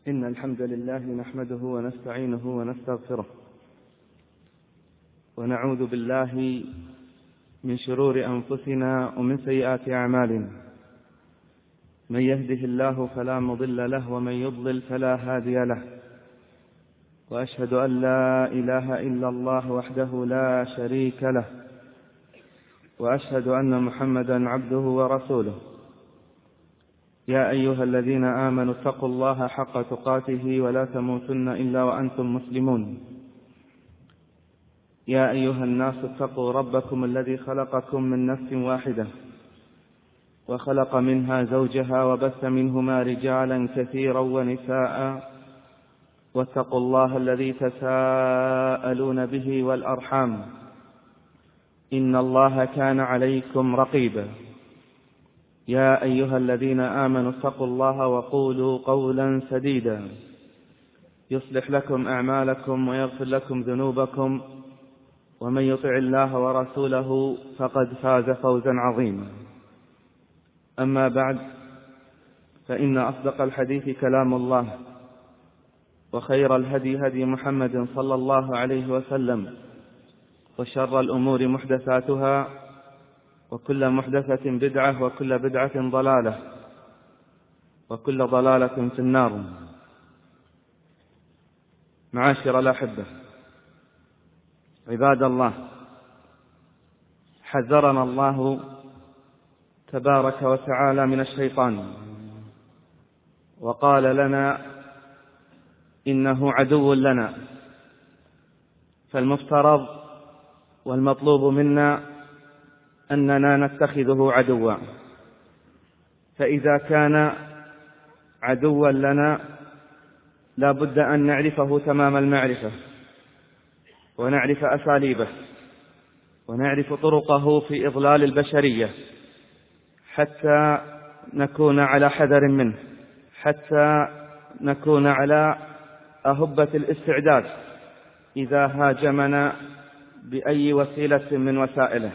إن الحمد لله نحمده ونستعينه ونستغفره، ونعوذ بالله من شرور أنفسنا ومن سيئات أعمالنا. من يهده الله فلا مضل له، ومن يضلل فلا هادي له. وأشهد أن لا إله إلا الله وحده لا شريك له، وأشهد أن محمدا عبده ورسوله. يا أيها الذين آمنوا اتقوا الله حق تقاته ولا تموتن إلا وأنتم مسلمون. يا أيها الناس اتقوا ربكم الذي خلقكم من نفس واحدة، وخلق منها زوجها، وبث منهما رجالا كثيرا ونساء. واتقوا الله الذي تساءلون به والأرحام، إن الله كان عليكم رقيبا. يا أيها الذين آمنوا اتقوا الله وقولوا قولا سديدا يصلح لكم أعمالكم ويغفر لكم ذنوبكم، ومن يطع الله ورسوله فقد فاز فوزا عظيما. أما بعد، فإن أصدق الحديث كلام الله، وخير الهدي هدي محمد صلى الله عليه وسلم، وشر الأمور محدثاتها، وكل محدثة بدعة، وكل بدعة ضلالة، وكل ضلالة في النار. معاشر الأحبة، عباد الله، حذرنا الله تبارك وتعالى من الشيطان، وقال لنا إنه عدو لنا. فالمفترض والمطلوب منا أننا نتخذه عدوا. فإذا كان عدوا لنا لا بد أن نعرفه تمام المعرفة، ونعرف أساليبه، ونعرف طرقه في إضلال البشرية، حتى نكون على حذر منه، حتى نكون على أهبة الاستعداد إذا هاجمنا بأي وسيلة من وسائله.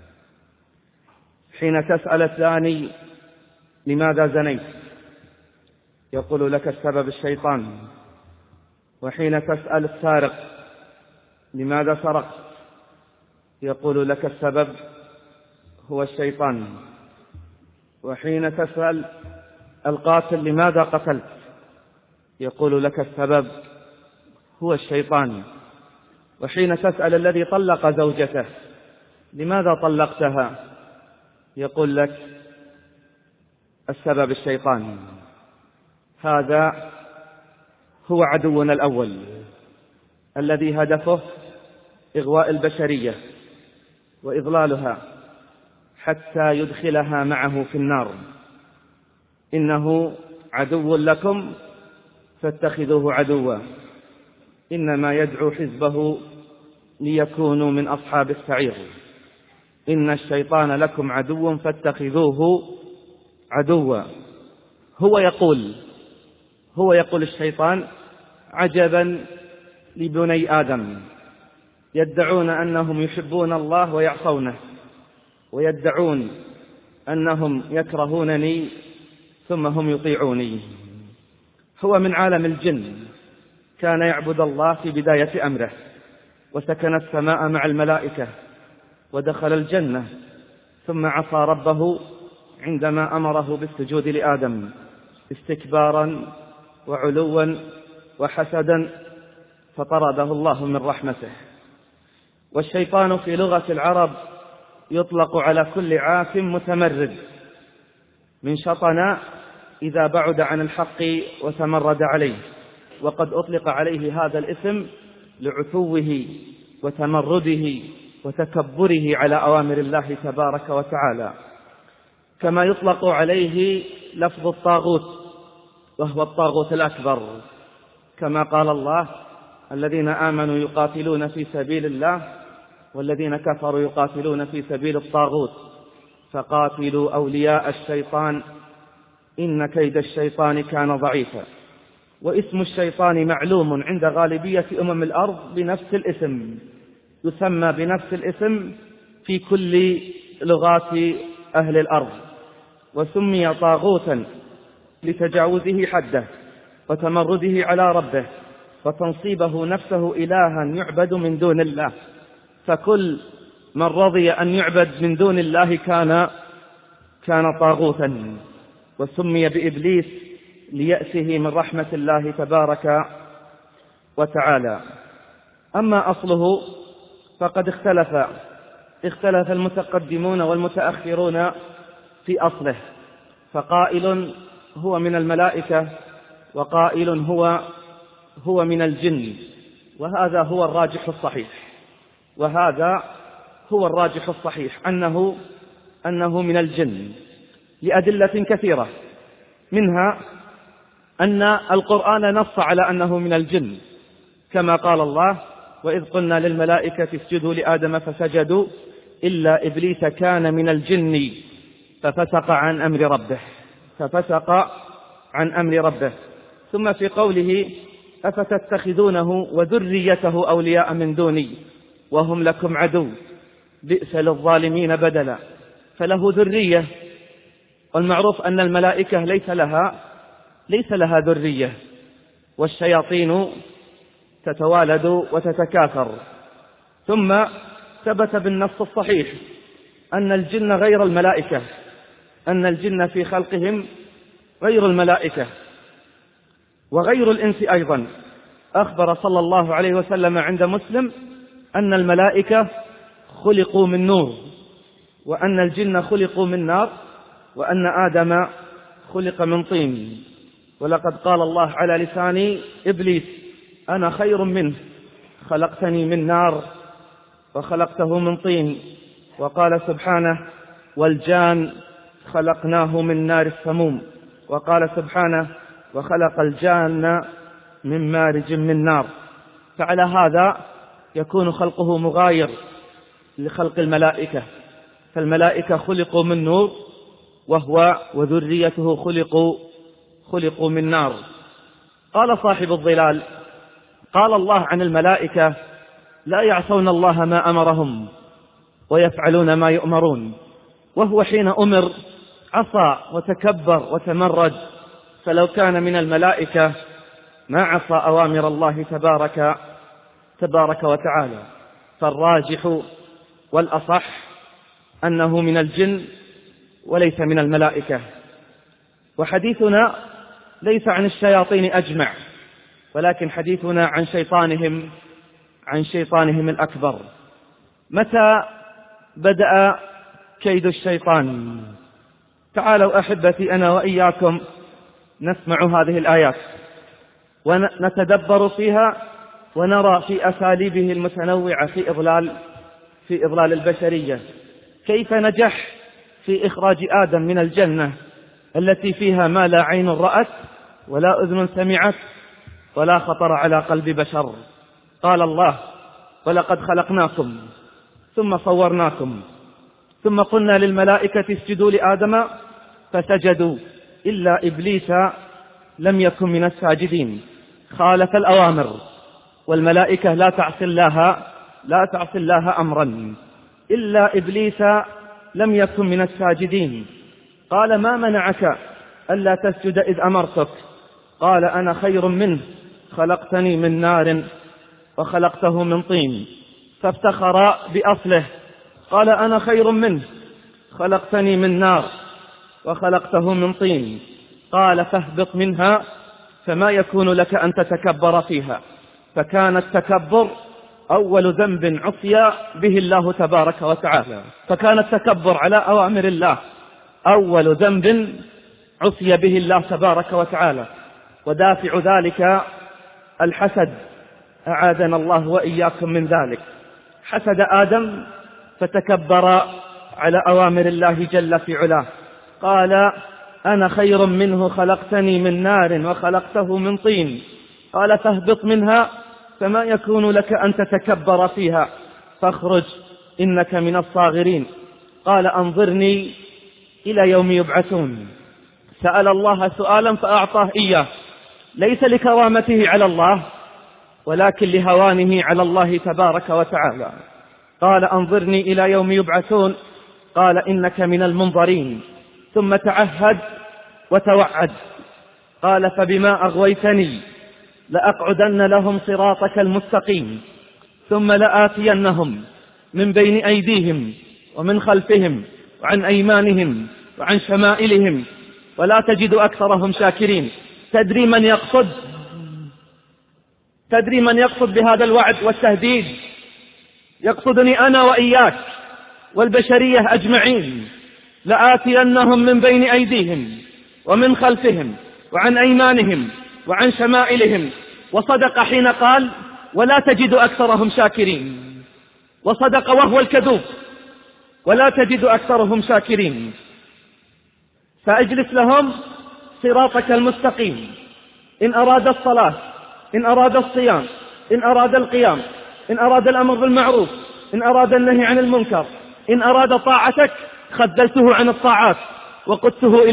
حين تسأل الثاني لماذا زنيت، يقول لك السبب الشيطان. وحين تسأل السارق لماذا سرقت، يقول لك السبب هو الشيطان. وحين تسأل القاتل لماذا قتلت، يقول لك السبب هو الشيطان. وحين تسأل الذي طلق زوجته لماذا طلقتها، يقول لك السبب الشيطان. هذا هو عدونا الأول، الذي هدفه إغواء البشرية وإضلالها حتى يدخلها معه في النار. إنه عدو لكم فاتخذوه عدوا، إنما يدعو حزبه ليكونوا من أصحاب السعير. إن الشيطان لكم عدو فاتخذوه عدوا. هو يقول الشيطان: عجبا لبني آدم، يدعون أنهم يحبون الله ويعصونه، ويدعون أنهم يكرهونني ثم هم يطيعوني. هو من عالم الجن، كان يعبد الله في بداية أمره، وسكن السماء مع الملائكة، ودخل الجنة، ثم عصى ربه عندما أمره بالسجود لآدم استكبارا وعلوا وحسدا، فطرده الله من رحمته. والشيطان في لغة العرب يطلق على كل عاف متمرد، من شطن إذا بعد عن الحق وتمرد عليه. وقد أطلق عليه هذا الاسم لعتوه وتمرده وتكبره على أوامر الله تبارك وتعالى، كما يطلق عليه لفظ الطاغوت، وهو الطاغوت الأكبر، كما قال الله: الذين آمنوا يقاتلون في سبيل الله، والذين كفروا يقاتلون في سبيل الطاغوت، فقاتلوا أولياء الشيطان إن كيد الشيطان كان ضعيفا. واسم الشيطان معلوم عند غالبية الأرض بنفس الاسم، يسمى بنفس الاسم في كل لغات أهل الأرض، وسمي طاغوتا لتجاوزه حده، وتمرده على ربه وتنصيبه نفسه إلها يعبد من دون الله. فكل من رضي أن يعبد من دون الله كان طاغوتا، وسمي بإبليس ليأسه من رحمة الله تبارك وتعالى. أما أصله فقد اختلف المتقدمون والمتأخرون في أصله، فقائل هو من الملائكة وقائل هو من الجن، وهذا هو الراجح الصحيح أنه من الجن لأدلة كثيرة، منها أن القرآن نص على أنه من الجن، كما قال الله: وإذ قلنا للملائكة اسجدوا لآدم فسجدوا إلا إبليس كان من الجن ففسق عن أمر ربه. ثم في قوله: أفتتخذونه وذريته أولياء من دوني وهم لكم عدو بئس للظالمين بدلا. فله ذرية، والمعروف أن الملائكة ليس لها ذرية، والشياطين تتوالد وتتكاثر. ثم ثبت بالنص الصحيح أن الجن غير الملائكة، أن الجن في خلقهم غير الملائكة وغير الإنس أيضا. أخبر صلى الله عليه وسلم عند مسلم أن الملائكة خلقوا من نور، وأن الجن خلقوا من نار، وأن آدم خلق من طين. ولقد قال الله على لسان إبليس: أنا خير منه خلقتني من نار وخلقته من طين. وقال سبحانه: والجان خلقناه من نار السموم. وقال سبحانه: وخلق الجان من مارج من نار. فعلى هذا يكون خلقه مغاير لخلق الملائكة، فالملائكة خلقوا من نور وذريته خلقوا من نار. قال صاحب الظلال: قال الله عن الملائكة: لا يعصون الله ما أمرهم ويفعلون ما يؤمرون. وهو حين أمر عصى وتكبر وتمرد، فلو كان من الملائكة ما عصى أوامر الله تبارك وتعالى. فالراجح والأصح أنه من الجن وليس من الملائكة. وحديثنا ليس عن الشياطين أجمع، ولكن حديثنا عن شيطانهم الأكبر. متى بدأ كيد الشيطان؟ تعالوا أحبتي أنا وإياكم نسمع هذه الآيات ونتدبر فيها، ونرى في أساليبه المتنوعة في إضلال البشرية كيف نجح في إخراج آدم من الجنة التي فيها ما لا عين رأت ولا أذن سمعت ولا خطر على قلب بشر. قال الله: ولقد خلقناكم ثم صورناكم ثم قلنا للملائكة اسجدوا لآدم فسجدوا إلا إبليس لم يكن من الساجدين. خالف الأوامر، والملائكة لا تعصي الله أمرا. إلا إبليس لم يكن من الساجدين. قال: ما منعك ألا تسجد إذ أمرتك؟ قال: أنا خير منه خلقتني من نار وخلقته من طين. فافتخر بأصله، قال: أنا خير منه خلقتني من نار وخلقته من طين. قال: فاهبط منها فما يكون لك أن تتكبر فيها. فكان التكبر أول ذنب عصي به الله تبارك وتعالى، فكان التكبر على أوامر الله أول ذنب عصي به الله تبارك وتعالى. ودافع ذلك الحسد، أعاذنا الله وإياكم من ذلك. حسد آدم فتكبر على أوامر الله جل في علاه. قال: أنا خير منه خلقتني من نار وخلقته من طين. قال: فاهبط منها فما يكون لك أن تتكبر فيها فاخرج إنك من الصاغرين. قال: أنظرني إلى يوم يبعثون. سأل الله سؤالا فأعطاه إياه، ليس لكرامته على الله ولكن لهوانه على الله تبارك وتعالى. قال: أنظرني إلى يوم يبعثون. قال: إنك من المنظرين. ثم تعهد وتوعد. قال فبما أغويتني لأقعدن لهم صراطك المستقيم ثم لآتينهم من بين أيديهم ومن خلفهم وعن أيمانهم وعن شمائلهم ولا تجد أكثرهم شاكرين. تدري من يقصد بهذا الوعد والتهديد؟ يقصدني أنا وإياك والبشرية أجمعين. لآتينهم من بين أيديهم ومن خلفهم وعن أيمانهم وعن شمائلهم. وصدق حين قال ولا تجد أكثرهم شاكرين، وصدق وهو الكذوب، ولا تجد أكثرهم شاكرين. فأجلس لهم صراطك المستقيم إن أراد الصلاة، إن أراد الصيام، إن أراد القيام، إن أراد الأمر بالمعروف، إن أراد النهي عن المنكر، إن أراد طاعتك خذلته عن الطاعات وقدته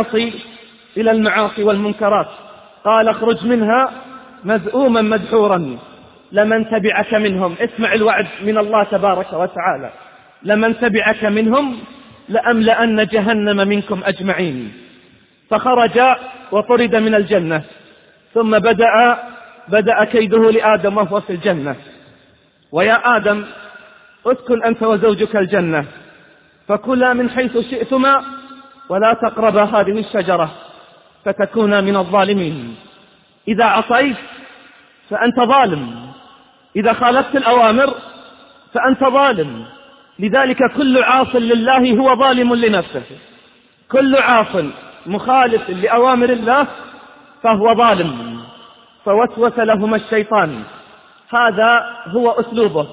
إلى المعاصي والمنكرات. قال اخرج منها مذءوما مدحورا لمن تبعك منهم. اسمع الوعد من الله تبارك وتعالى: لمن تبعك منهم لأملأن جهنم منكم أجمعين. فخرج وطرد من الجنة، ثم بدأ كيده لآدم وهو في الجنة: ويا آدم اسكن أنت وزوجك الجنة فكلا من حيث شئتما ولا تقربا هذه الشجرة فتكونا من الظالمين. إذا عصيت فأنت ظالم، إذا خالفت الأوامر فأنت ظالم. لذلك كل عاص لله هو ظالم لنفسه، كل عاص مخالف لأوامر الله فهو ظالم. فوسوس لهما الشيطان، هذا هو أسلوبه.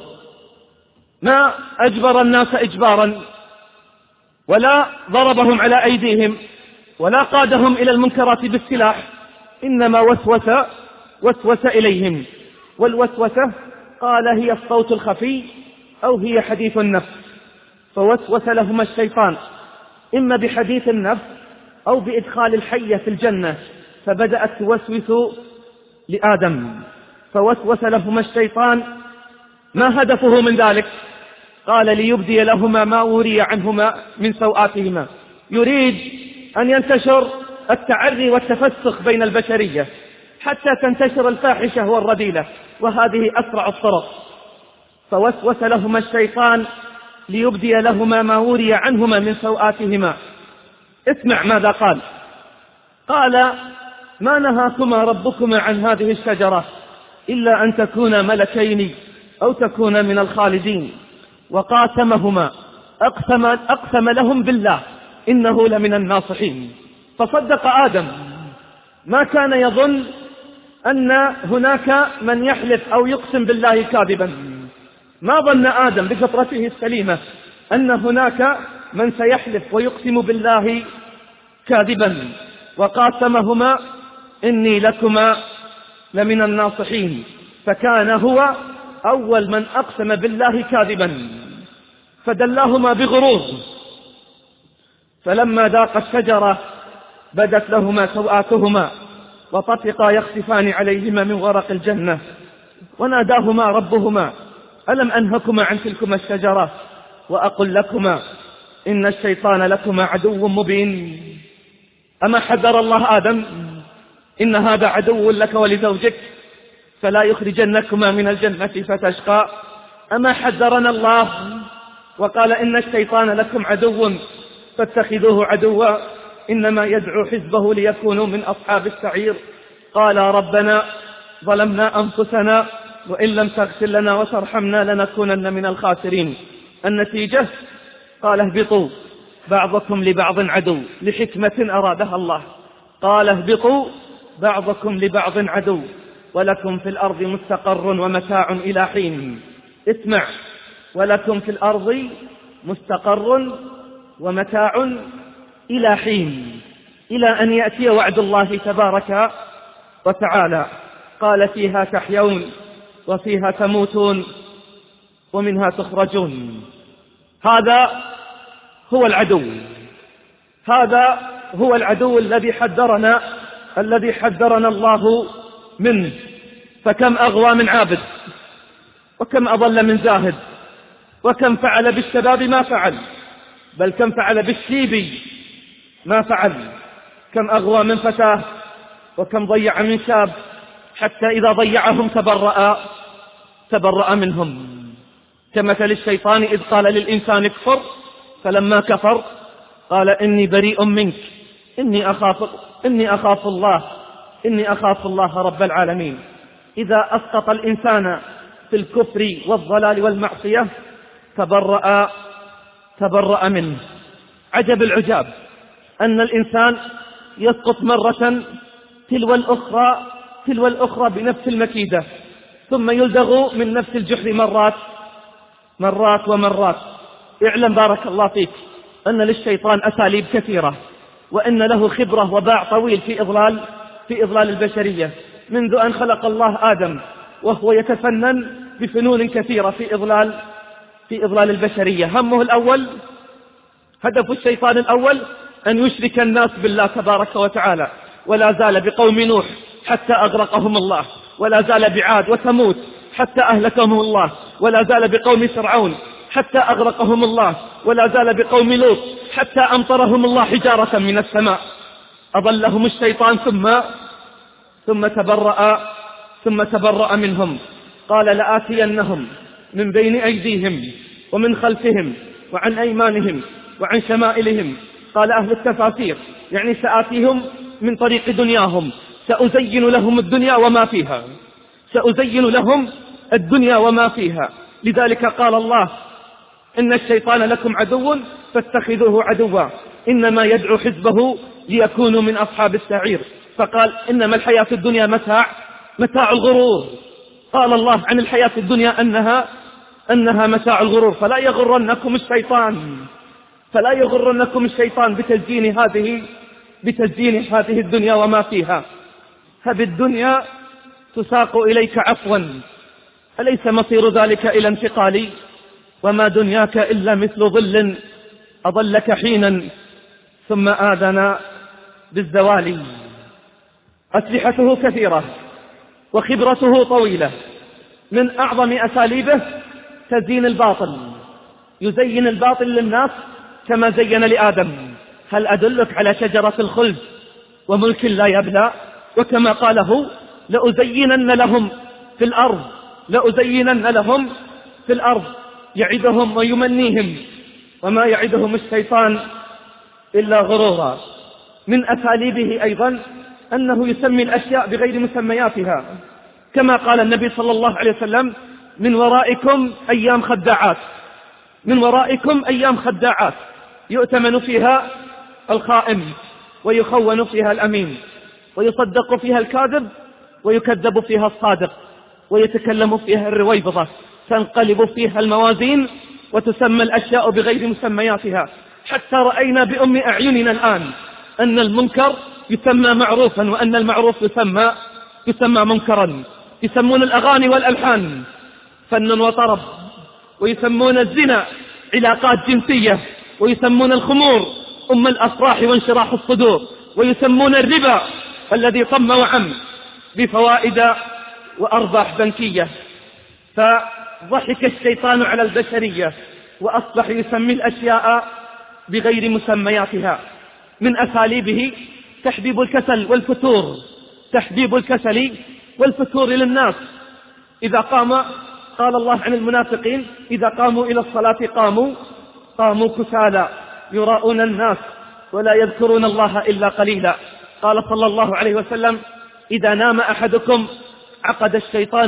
ما أجبر الناس إجبارا، ولا ضربهم على أيديهم، ولا قادهم إلى المنكرات بالسلاح، إنما وسوس إليهم. والوسوسة قال هي الصوت الخفي أو هي حديث النفس. فوسوس لهما الشيطان إما بحديث النفس أو بإدخال الحية في الجنة، فبدأت توسوس لآدم. فوسوس لهما الشيطان، ما هدفه من ذلك؟ قال ليبدي لهما ما وري عنهما من سوآتهما. يريد أن ينتشر التعري والتفسخ بين البشرية حتى تنتشر الفاحشة والرذيلة، وهذه أسرع الطرق. فوسوس لهما الشيطان ليبدي لهما ما وري عنهما من سوآتهما. اسمع ماذا قال: قال ما نهاكما ربكما عن هذه الشجرة إلا أن تكونا ملكين أو تكونا من الخالدين. وقاسمهما، أقسم لهم بالله إنه لمن الناصحين. فصدق آدم، ما كان يظن أن هناك من يحلف أو يقسم بالله كاذبا. ما ظن آدم بفطرته السليمة أن هناك من سيحلف ويقسم بالله كاذبا. وقاسمهما إني لكما لمن الناصحين. فكان هو أول من أقسم بالله كاذبا، فدلاهما بغرور. فلما ذاقا الشجرة بدت لهما سوآتهما وطفقا يخسفان عليهما من ورق الجنة. وناداهما ربهما ألم أنهكما عن تلكما الشجرة وأقل لكما إن الشيطان لكما عدو مبين. أما حذر الله آدم إن هذا عدو لك ولزوجك فلا يخرجنكما من الجنة فتشقى. أما حذرنا الله وقال إن الشيطان لكم عدو فاتخذوه عدوا إنما يدعو حزبه ليكونوا من أصحاب السعير. قال ربنا ظلمنا أنفسنا وإن لم تغفر لنا وترحمنا لنكونن من الخاسرين. النتيجة قال اهبطوا بعضكم لبعض عدو، لحكمة أرادها الله. قال اهبطوا بعضكم لبعض عدو ولكم في الأرض مستقر ومتاع إلى حين. اسمع: ولكم في الأرض مستقر ومتاع إلى حين، إلى أن يأتي وعد الله تبارك وتعالى. قال فيها تحيون وفيها تموتون ومنها تخرجون. هذا هو العدو، هذا هو العدو الذي حذرنا الله منه. فكم أغوى من عابد، وكم أضل من زاهد، وكم فعل بالشباب ما فعل، بل كم فعل بالشيب ما فعل. كم أغوى من فتاة وكم ضيع من شاب حتى إذا ضيعهم تبرأ منهم، كمثل الشيطان إذ قال للإنسان اكفر فلما كفر قال إني بريء منك إني أخاف الله رب العالمين. إذا أسقط الإنسان في الكفر والضلال والمعصية تبرأ منه. عجب العجاب أن الإنسان يسقط مرة تلو الأخرى بنفس المكيدة، ثم يلدغ من نفس الجحر مرات ومرات. اعلم بارك الله فيك أن للشيطان أساليب كثيرة، وأن له خبرة وباع طويل في إضلال البشرية، منذ أن خلق الله آدم وهو يتفنن بفنون كثيرة في إضلال البشرية. هدف الشيطان الأول أن يشرك الناس بالله تبارك وتعالى، ولا زال بقوم نوح حتى أغرقهم الله، ولا زال بعاد وثمود حتى أهلكهم الله، ولا زال بقوم فرعون حتى أغرقهم الله، ولا زال بقوم لوط حتى أمطرهم الله حجارة من السماء. أضلهم الشيطان ثم تبرأ منهم. قال لآتينهم من بين أيديهم ومن خلفهم وعن أيمانهم وعن شمائلهم. قال أهل التفاسير يعني سآتيهم من طريق دنياهم، سأزين لهم الدنيا وما فيها. لذلك قال الله إن الشيطان لكم عدو فاتخذوه عدوا إنما يدعو حزبه ليكونوا من أصحاب السعير. فقال إنما الحياة الدنيا متاع الغرور. قال الله عن الحياة الدنيا أنها متاع الغرور. فلا يغرنكم الشيطان بتزيين هذه الدنيا وما فيها. فبالدنيا تساق إليك عفوا، أليس مصير ذلك إلى انتقالي؟ وما دنياك إلا مثل ظل أظلك حينا ثم آذن بالزوال. أسلحته كثيرة وخبرته طويلة. من أعظم أساليبه تزيين الباطل، يزين الباطل للناس كما زين لآدم. هل أدلك على شجرة الخلد وملك لا يبلى؟ وكما قاله لأزينن لهم في الأرض يعدهم ويمنيهم وما يعدهم الشيطان إلا غرورا. من أساليبه أيضا أنه يسمي الأشياء بغير مسمياتها، كما قال النبي صلى الله عليه وسلم من ورائكم أيام خداعات يؤتمن فيها الخائن ويخون فيها الأمين، ويصدق فيها الكاذب ويكذب فيها الصادق، ويتكلم فيها الرويبضة، تنقلب فيها الموازين وتسمى الأشياء بغير مسمياتها. حتى رأينا بأم أعيننا الآن أن المنكر يسمى معروفا وأن المعروف يسمى منكرا. يسمون الأغاني والألحان فن وطرب، ويسمون الزنا علاقات جنسية، ويسمون الخمور أم الأفراح وانشراح الصدور، ويسمون الربا الذي طم وعم بفوائد وأرباح بنكية. فضحك الشيطان على البشرية وأصبح يسمي الأشياء بغير مسمياتها. من أساليبه تحبيب الكسل والفتور للناس. إذا قال الله عن المنافقين إذا قاموا إلى الصلاة قاموا كسالى يراءون الناس ولا يذكرون الله إلا قليلا. قال صلى الله عليه وسلم إذا نام أحدكم عقد الشيطان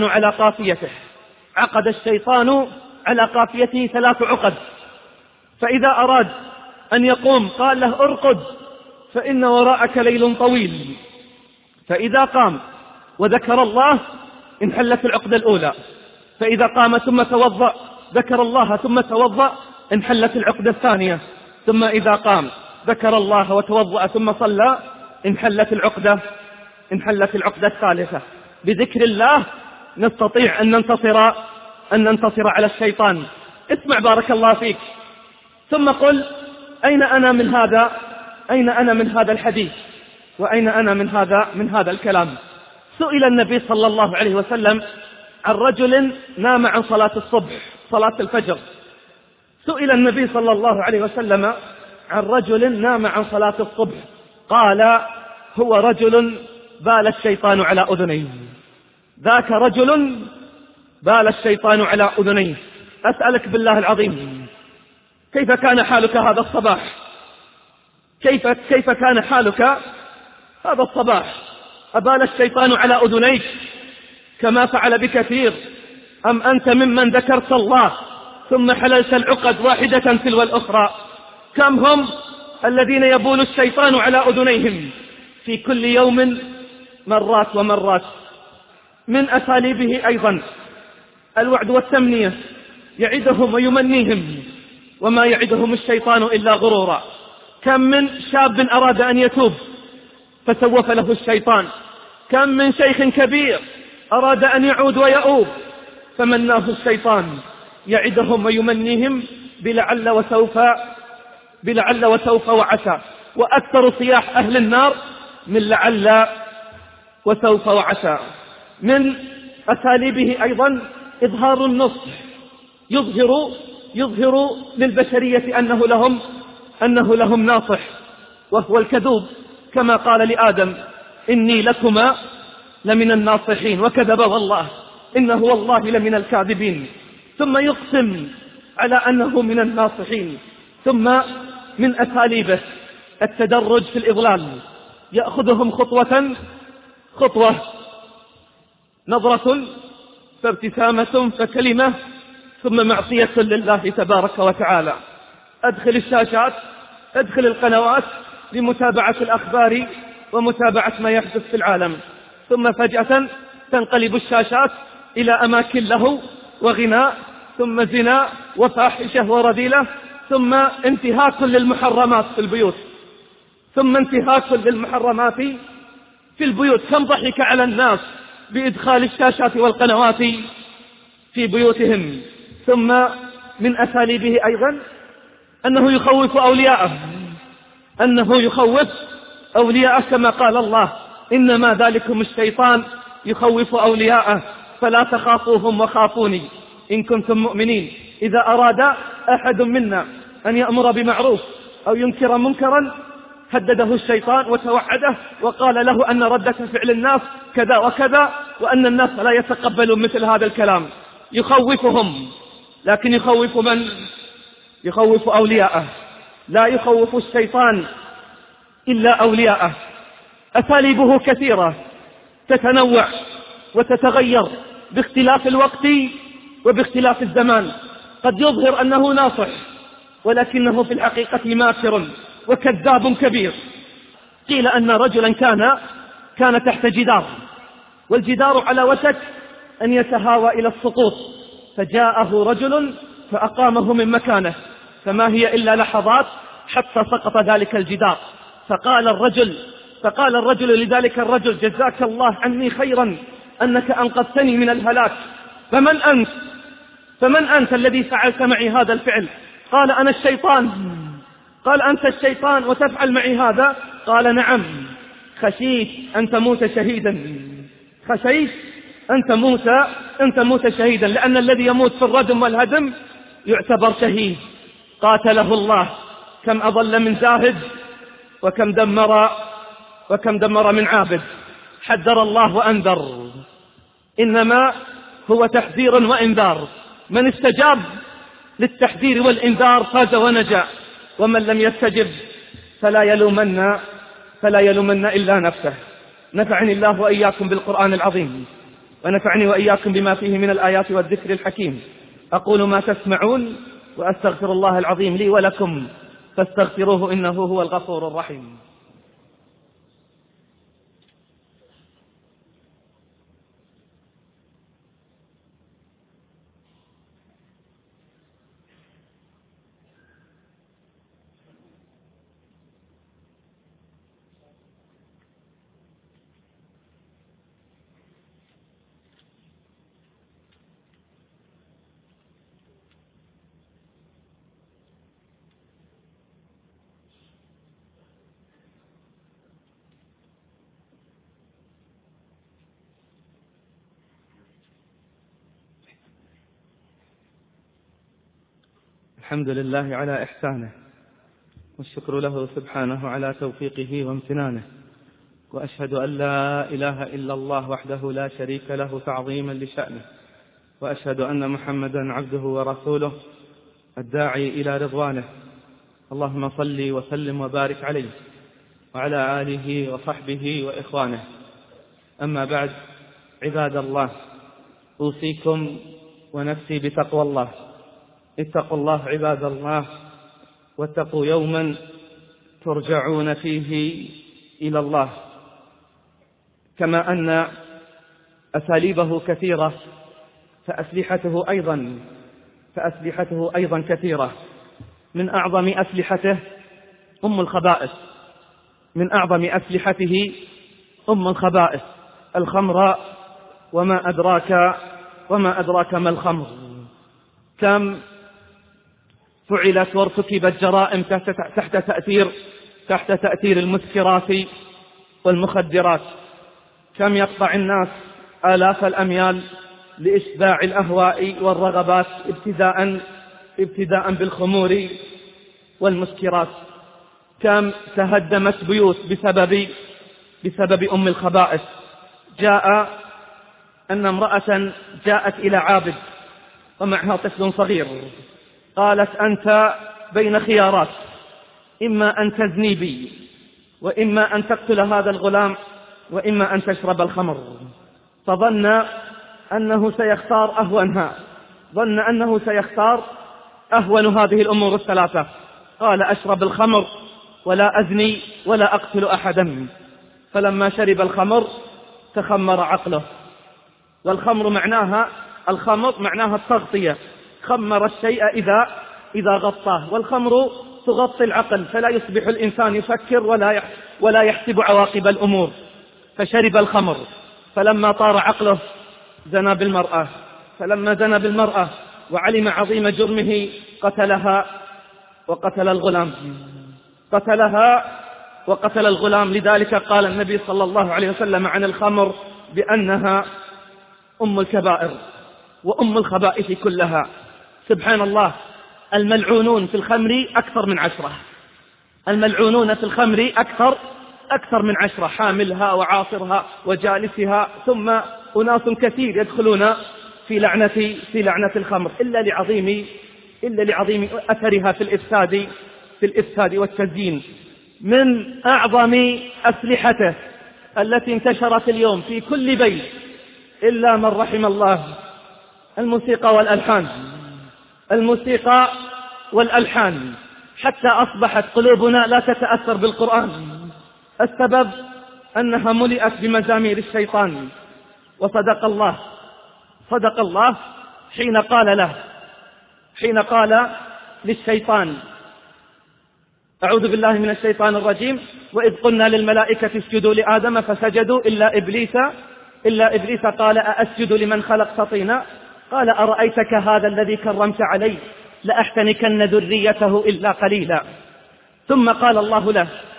على قافيته 3 عقد، فإذا أراد أن يقوم قال له ارقد فإن وراءك ليل طويل، فإذا قام وذكر الله انحلت العقدة الأولى، فإذا قام ثم توضأ ذكر الله ثم توضأ انحلت العقدة الثانية، ثم إذا قام ذكر الله وتوضأ ثم صلى انحلت العقدة الثالثة. بذكر الله نستطيع أن ننتصر على الشيطان. اسمع بارك الله فيك، ثم قل أين أنا من هذا الحديث، وأين أنا من هذا الكلام. سئل النبي صلى الله عليه وسلم عن رجل نام عن صلاة الصبح، صلاة الفجر. سئل النبي صلى الله عليه وسلم عن رجل نام عن صلاة الصبح، قال هو رجل بال الشيطان على أذنيه. ذاك رجل بال الشيطان على أذنيه. أسألك بالله العظيم، كيف كان حالك هذا الصباح؟ كيف كان حالك هذا الصباح؟ أبال الشيطان على أذنيك كما فعل بكثير، أم أنت ممن ذكرت الله ثم حللت العقد واحدة تلو الأخرى؟ كم هم الذين يبول الشيطان على أذنيهم في كل يوم مرات ومرات. من أساليبه أيضا الوعد والتمنية، يعدهم ويمنيهم، وما يعدهم الشيطان إلا غرورا. كم من شاب أراد أن يتوب فسوف له الشيطان، كم من شيخ كبير أراد أن يعود ويؤوب فمناه الشيطان، يعدهم ويمنيهم بلعل وسوف وعسى. وأكثر صياح أهل النار من لعل وسوف وعسى. من أساليبه أيضا إظهار النصح، يظهر للبشرية أنه لهم ناصح، وهو الكذوب، كما قال لآدم إني لكما لمن الناصحين، وكذب والله إنه والله لمن الكاذبين، ثم يقسم على أنه من الناصحين. ثم من أساليبه التدرج في الإضلال، يأخذهم خطوة، نظرة فابتسامة فكلمة ثم معصية لله تبارك وتعالى. أدخل الشاشات، أدخل القنوات لمتابعة الأخبار ومتابعة ما يحدث في العالم، ثم فجأة تنقلب الشاشات إلى أماكن له وغناء، ثم زنا وفاحشة ورذيلة، ثم انتهاك للمحرمات في البيوت. كم ضحك على الناس بإدخال الشاشات والقنوات في بيوتهم. ثم من أساليبه أيضا أنه يخوف أولياءه كما قال الله إنما ذلكم الشيطان يخوف أولياءه فلا تخافوهم وخافوني إن كنتم مؤمنين. إذا أراد أحد منا أن يأمر بمعروف أو ينكر منكرا هدده الشيطان وتوعده وقال له أن ردة فعل الناس كذا وكذا، وأن الناس لا يتقبلون مثل هذا الكلام. يخوفهم، لكن يخوف من؟ يخوف أولياءه، لا يخوف الشيطان إلا أولياءه. أساليبه كثيرة تتنوع وتتغير باختلاف الوقت وباختلاف الزمان. قد يظهر أنه ناصح ولكنه في الحقيقة ماكر وكذاب كبير. قيل أن رجلا كان تحت جدار، والجدار على وشك أن يتهاوى إلى السقوط، فجاءه رجل فأقامه من مكانه، فما هي إلا لحظات حتى سقط ذلك الجدار. فقال الرجل لذلك الرجل جزاك الله عني خيرا أنك أنقذتني من الهلاك، فمن أنت الذي فعلت معي هذا الفعل؟ قال أنا الشيطان. قال أنت الشيطان وتفعل معي هذا؟ قال نعم، خشيت أن تموت شهيدا، لأن الذي يموت في الردم والهدم يعتبر شهيد. قاتله الله، كم أضل من زاهد وكم دمر من عابد. حذر الله وأنذر، إنما هو تحذير وإنذار. من استجاب للتحذير والإنذار فاز ونجا، ومن لم يستجب فلا يلومن إلا نفسه. نفعني الله وإياكم بالقرآن العظيم، ونفعني وإياكم بما فيه من الآيات والذكر الحكيم. أقول ما تسمعون وأستغفر الله العظيم لي ولكم فاستغفروه إنه هو الغفور الرحيم. الحمد لله على إحسانه، والشكر له سبحانه على توفيقه وامتنانه، وأشهد أن لا إله إلا الله وحده لا شريك له تعظيما لشأنه، وأشهد أن محمدا عبده ورسوله الداعي إلى رضوانه. اللهم صل وسلم وبارك عليه وعلى آله وصحبه وإخوانه. أما بعد، عباد الله، أوصيكم ونفسي بتقوى الله. اتقوا الله عباد الله، واتقوا يوما ترجعون فيه إلى الله. كما أن أساليبه كثيرة فأسلحته أيضا كثيرة. من أعظم أسلحته أم الخبائث، من أعظم أسلحته أم الخبائث، الخمر. وما أدراك ما الخمر. كم فعلت وارتكبت جرائم تحت تأثير المسكرات والمخدرات. كم يقطع الناس آلاف الأميال لإشباع الأهواء والرغبات ابتداء بالخمور والمسكرات. كم تهدمت بيوت بسبب أم الخبائث. جاء أن امرأة جاءت إلى عابد ومعها طفل صغير، قالت: أنت بين خيارات، إما أن تزني بي، وإما أن تقتل هذا الغلام، وإما أن تشرب الخمر. فظن أنه سيختار أهون هذه الأمور الثلاثة. قال: أشرب الخمر ولا أزني ولا أقتل أحدا. فلما شرب الخمر تخمر عقله. والخمر معناها التغطية. خمر الشيء إذا غطاه. والخمر تغطي العقل، فلا يصبح الإنسان يفكر ولا يحسب عواقب الأمور. فشرب الخمر، فلما طار عقله زنى بالمرأة. فلما زنى بالمرأة وعلم عظيم جرمه قتلها وقتل الغلام. لذلك قال النبي صلى الله عليه وسلم عن الخمر بأنها أم الكبائر وأم الخبائث كلها. سبحان الله، الملعونون في الخمر أكثر من 10. الملعونون في الخمر أكثر من 10، حاملها وعاصرها وجالسها، ثم أناس كثير يدخلون في لعنة الخمر إلا لعظيم أثرها في الإفساد والتزيين. من أعظم أسلحته التي انتشرت اليوم في كل بيت إلا من رحم الله، الموسيقى والألحان، حتى أصبحت قلوبنا لا تتأثر بالقرآن. السبب أنها ملئت بمزامير الشيطان. وصدق الله حين قال للشيطان: أعوذ بالله من الشيطان الرجيم: وإذ قلنا للملائكة اسجدوا لآدم فسجدوا إلا إبليس قال: أأسجد لمن خلقت طينا؟ قال: أرأيتك هذا الذي كرمت عليه لأحتنكن ذريته إلا قليلا. ثم قال الله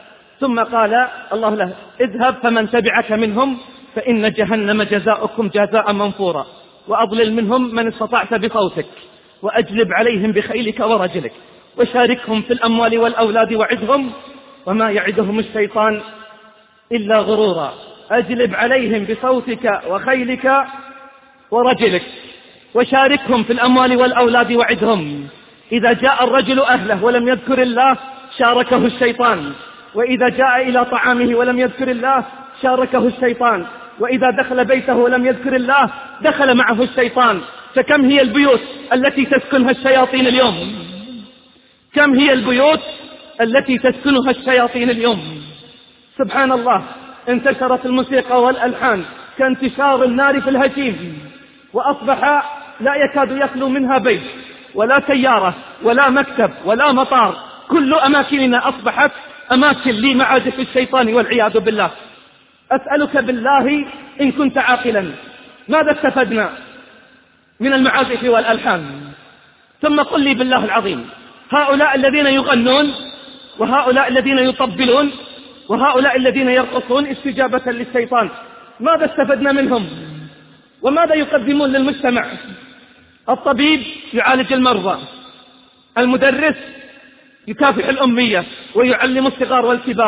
له: اذهب فمن تبعك منهم فإن جهنم جزاؤكم جزاء منفورا، وأضلل منهم من استطعت بصوتك، وأجلب عليهم بخيلك ورجلك، وشاركهم في الأموال والأولاد وعدهم، وما يعدهم الشيطان إلا غرورا. أجلب عليهم بصوتك وخيلك ورجلك، وشاركهم في الأموال والأولاد وعدهم. إذا جاء الرجل أهله ولم يذكر الله شاركه الشيطان، وإذا جاء إلى طعامه ولم يذكر الله شاركه الشيطان، وإذا دخل بيته ولم يذكر الله دخل معه الشيطان. فكم هي البيوت التي تسكنها الشياطين اليوم؟ كم هي البيوت التي تسكنها الشياطين اليوم؟ سبحان الله، انتشرت الموسيقى والألحان كانتشار النار في الهشيم، وأصبح لا يكاد يخلو منها بيت ولا سيارة ولا مكتب ولا مطار. كل أماكننا أصبحت أماكن لمعازف الشيطان والعياذ بالله. أسألك بالله إن كنت عاقلا، ماذا استفدنا من المعازف والألحان؟ ثم قل لي بالله العظيم، هؤلاء الذين يغنون، وهؤلاء الذين يطبلون، وهؤلاء الذين يرقصون استجابة للشيطان، ماذا استفدنا منهم؟ وماذا يقدمون للمجتمع؟ الطبيب يعالج المرضى، المدرس يكافح الأمية ويعلم الصغار والكبار،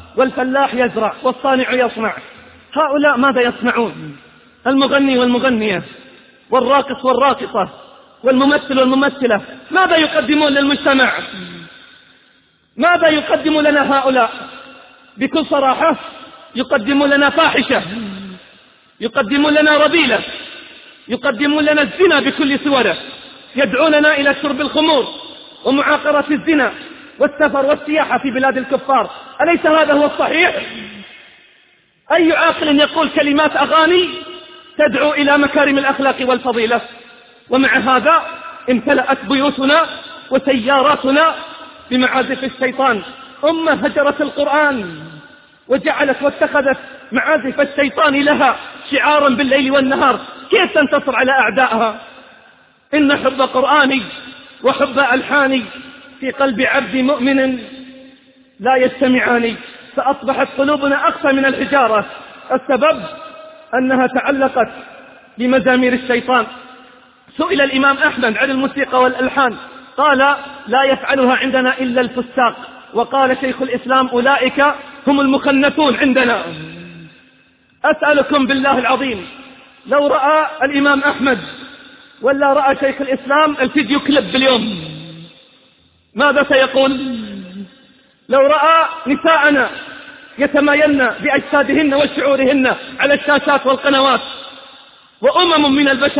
والفلاح يزرع والصانع يصنع. هؤلاء ماذا يصنعون؟ المغني والمغنية والراقص والراقصة والممثل والممثلة ماذا يقدمون للمجتمع؟ ماذا يقدم لنا هؤلاء؟ بكل صراحة يقدمون لنا فاحشة، يقدمون لنا رذيلة، يقدمون لنا الزنا بكل صوره، يدعوننا إلى شرب الخمور ومعاقرة الزنا والسفر والسياحة في بلاد الكفار. أليس هذا هو الصحيح؟ أي عاقل يقول كلمات أغاني تدعو إلى مكارم الأخلاق والفضيلة؟ ومع هذا امتلأت بيوتنا وسياراتنا بمعازف الشيطان. أمة هجرت القرآن وجعلت واتخذت معازف الشيطان لها شعارا بالليل والنهار. كيف تنتصر على أعدائها؟ إن حب قرآني وحب ألحاني في قلب عبد مؤمن لا يجتمعان، فأصبحت قلوبنا أقسى من الحجارة. السبب أنها تعلقت بمزامير الشيطان. سئل الإمام أحمد عن الموسيقى والألحان قال لا يفعلها عندنا إلا الفساق. وقال شيخ الإسلام أولئك هم المخنثون عندنا. أسألكم بالله العظيم لو رأى الإمام أحمد ولا رأى شيخ الإسلام الفيديو كليب باليوم ماذا سيقول؟ لو رأى نساءنا يتمايلن بأجسادهن وشعورهن على الشاشات والقنوات، وأمم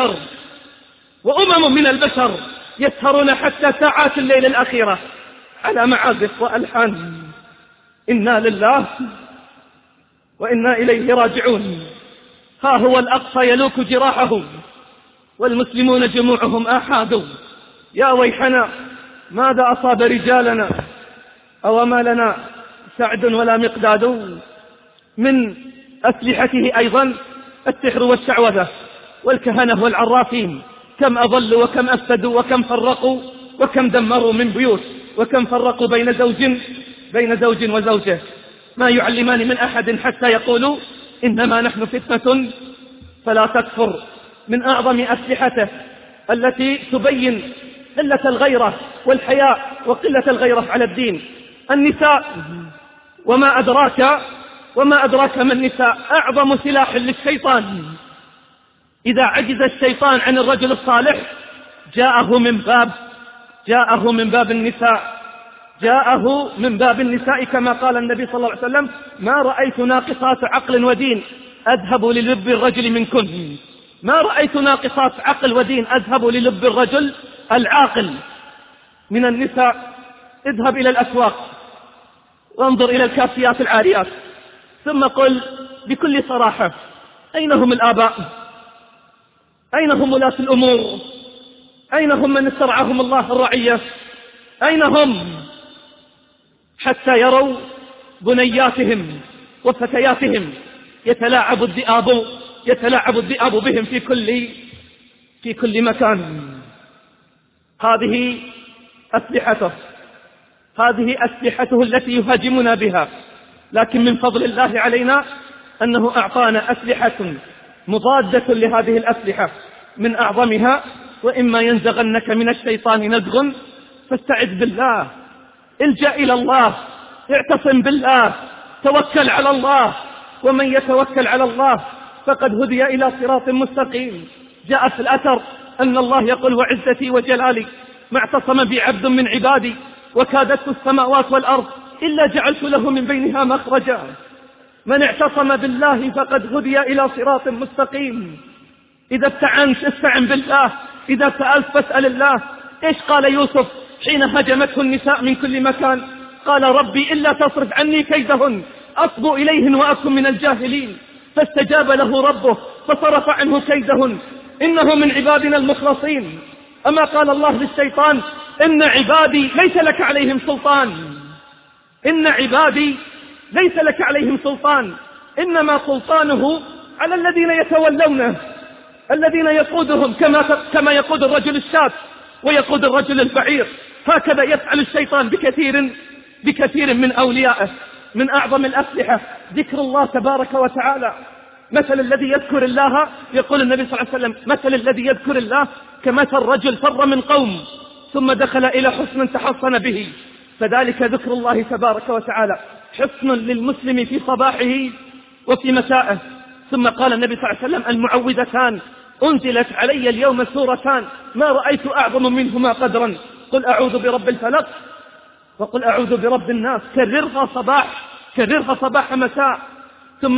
من البشر يسهرون حتى ساعات الليل الأخيرة على معازف وألحان. إنا لله وإنا إليه راجعون. ها هو الأقصى يلوك جراحه والمسلمون جموعهم آحاد. يا ويحنا ماذا أصاب رجالنا أوما لنا سعد ولا مقداد. من أسلحته أيضا السحر والشعوذة والكهنة والعرافين. كم أضلوا وكم أفسدوا وكم فرقوا وكم دمروا من بيوت وكم فرقوا بين زوج وزوجه. ما يعلمان من أحد حتى يقولوا إنما نحن فتنة فلا تكفر. من أعظم أسلحته التي تبين قلة الغيرة والحياء وقلة الغيرة على الدين النساء. وما أدراك ما النساء؟ أعظم سلاح للشيطان. إذا عجز الشيطان عن الرجل الصالح جاءه من باب النساء كما قال النبي صلى الله عليه وسلم ما رأيت ناقصات عقل ودين أذهب للب الرجل منكن. ما رأيت ناقصات عقل ودين أذهب للب الرجل العاقل من النساء. اذهب إلى الأسواق وانظر إلى الكاسيات العاريات ثم قل بكل صراحة أين هم الآباء؟ أين هم ولاة الأمور؟ أين هم من استرعاهم الله الرعية؟ أين هم حتى يروا بنياتهم وفتياتهم يتلاعب الذئاب بهم في كل مكان. هذه أسلحته التي يهاجمنا بها. لكن من فضل الله علينا أنه أعطانا أسلحة مضادة لهذه الأسلحة. من أعظمها وإما ينزغنك من الشيطان نزغ فاستعذ بالله، الجأ إلى الله، اعتصم بالله، توكل على الله. ومن يتوكل على الله فقد هدي إلى صراط مستقيم. جاء في الأثر أن الله يقول وعزتي وجلالي ما اعتصم بي عبد من عبادي وكادت السماوات والأرض إلا جعلت له من بينها مخرجا. من اعتصم بالله فقد هدي إلى صراط مستقيم. إذا استعنت استعن بالله، إذا سألت فاسأل الله. إيش قال يوسف حين هجمته النساء من كل مكان؟ قال ربي إلا تصرف عني كيدهن أصب إليهن وأكن من الجاهلين. فاستجاب له ربه فصرف عنه كيدهن إنه من عبادنا المخلصين. أما قال الله للشيطان إن عبادي ليس لك عليهم سلطان، إن عبادي ليس لك عليهم سلطان، إنما سلطانه على الذين يتولونه، الذين يقودهم كما يقود الرجل الشاة ويقود الرجل البعير. هكذا يفعل الشيطان بكثير من أوليائه. من أعظم الأسلحة ذكر الله تبارك وتعالى. مثل الذي يذكر الله، يقول النبي صلى الله عليه وسلم مثل الذي يذكر الله كمثل رجل فر من قوم ثم دخل إلى حصن تحصن به، فذلك ذكر الله تبارك وتعالى. حصن للمسلم في صباحه وفي مسائه. ثم قال النبي صلى الله عليه وسلم: المعوذتان أنزلت علي اليوم سورتان ما رأيت أعظم منهما قدرا، قل أعوذ برب الفلق وقل أعوذ برب الناس. كررها صباح مساء. ثم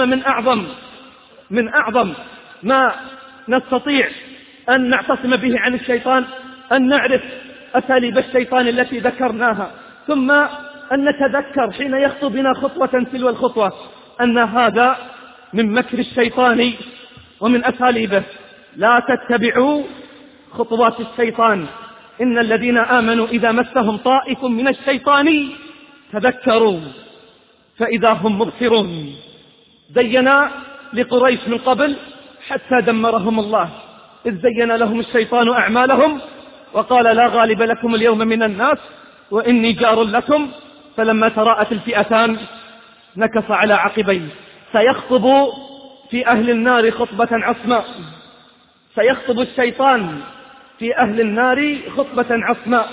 من أعظم ما نستطيع أن نعتصم به عن الشيطان أن نعرف أساليب الشيطان التي ذكرناها، ثم أن نتذكر حين يخطو بنا خطوة تلو الخطوة أن هذا من مكر الشيطان ومن أساليبه. لا تتبعوا خطوات الشيطان، إن الذين آمنوا إذا مسهم طائف من الشيطان تذكروا فإذا هم مبصرون. زينا لقريش من قبل حتى دمرهم الله، إذ زين لهم الشيطان أعمالهم وقال: لا غالب لكم اليوم من الناس وإني جار لكم، فلما تراءت الفئتان نكص على عقبيه. سيخطب في أهل النار خطبة عصماء، سيخطب الشيطان في أهل النار خطبة عصماء.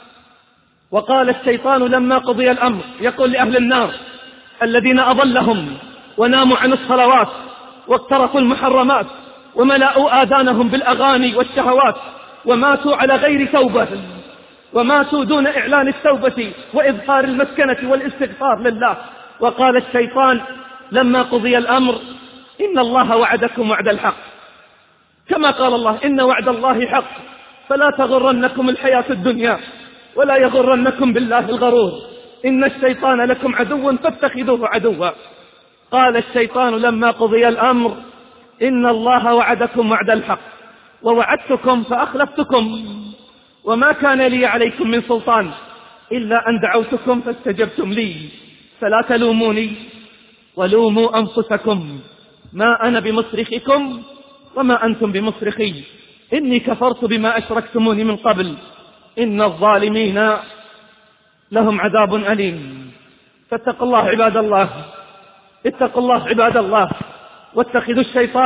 وقال الشيطان لما قضي الأمر يقول لأهل النار الذين أضلهم وناموا عن الصلوات واقترفوا المحرمات وملأوا آذانهم بالأغاني والشهوات وماتوا على غير توبة، وماتوا دون إعلان التوبة وإظهار المسكنة والاستغفار لله. وقال الشيطان لما قضي الأمر: إن الله وعدكم وعد الحق، كما قال الله: إن وعد الله حق فلا تغرنكم الحياة الدنيا ولا يغرنكم بالله الغرور، إن الشيطان لكم عدو فاتخذوه عدوا. قال الشيطان لما قضي الأمر: إن الله وعدكم وعد الحق ووعدتكم فأخلفتكم وما كان لي عليكم من سلطان إلا أن دعوتكم فاستجبتم لي، فلا تلوموني ولوموا أنفسكم، ما أنا بمصرخكم وما أنتم بمصرخي، إني كفرت بما أشركتموني من قبل، إن الظالمين لهم عذاب أليم. فاتقوا الله عباد الله، اتقوا الله عباد الله، واتخذوا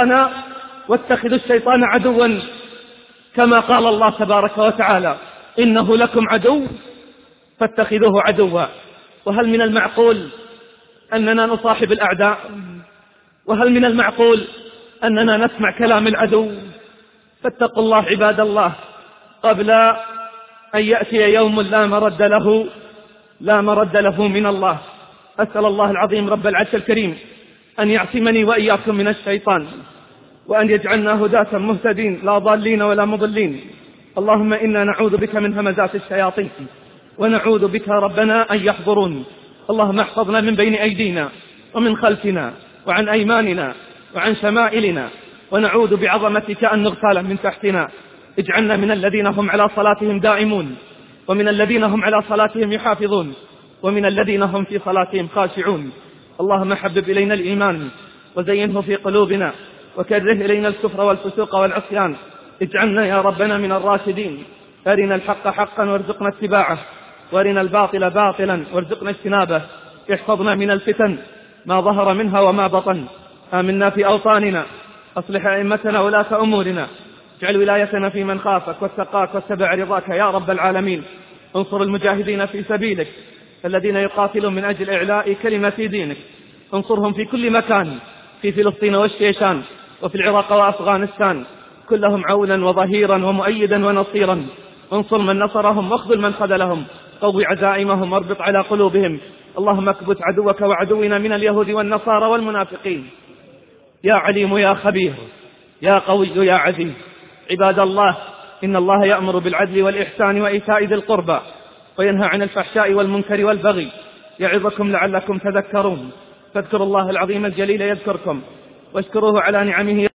الشيطان عدوا، كما قال الله تبارك وتعالى: إنه لكم عدو فاتخذوه عدوا. وهل من المعقول أننا نصاحب الأعداء؟ وهل من المعقول أننا نسمع كلام العدو؟ فاتقوا الله عباد الله قبل أن يأتي يوم لا مرد له من الله. أسأل الله العظيم رب العرش الكريم أن يعصمني وإياكم من الشيطان، وأن يجعلنا هداة مهتدين لا ضالين ولا مضلين. اللهم إنا نعوذ بك من همزات الشياطين ونعوذ بك ربنا أن يحضرون. اللهم احفظنا من بين أيدينا ومن خلفنا وعن أيماننا وعن شمائلنا، ونعوذ بعظمتك أن نغتال من تحتنا. اجعلنا من الذين هم على صلاتهم دائمون، ومن الذين هم على صلاتهم يحافظون، ومن الذين هم في صلاتهم خاشعون. اللهم حبب إلينا الإيمان وزينه في قلوبنا، وكره إلينا الكفر والفسوق والعصيان. اجعلنا يا ربنا من الراشدين. أرنا الحق حقا وارزقنا اتباعه، وارنا الباطل باطلا وارزقنا اجتنابه. احفظنا من الفتن ما ظهر منها وما بطن. آمنا في أوطاننا، أصلح أئمتنا ولاة أمورنا، اجعل ولايتنا في من خافك واتقاك واتبع رضاك يا رب العالمين. انصر المجاهدين في سبيلك الذين يقاتلون من أجل إعلاء كلمة دينك، انصرهم في كل مكان، في فلسطين والشيشان وفي العراق وأفغانستان، كلهم عونا وظهيرا ومؤيدا ونصيرا. انصر من نصرهم واخذل من خذلهم، قوي عزائمهم واربط على قلوبهم. اللهم اكبت عدوك وعدونا من اليهود والنصارى والمنافقين. يا عليم يا خبير يا قوي يا عزيز. عباد الله، إن الله يأمر بالعدل والإحسان وإيتاء ذي القربى وينهى عن الفحشاء والمنكر والبغي، يعظكم لعلكم تذكرون. فاذكروا الله العظيم الجليل يذكركم، واشكروه على نعمه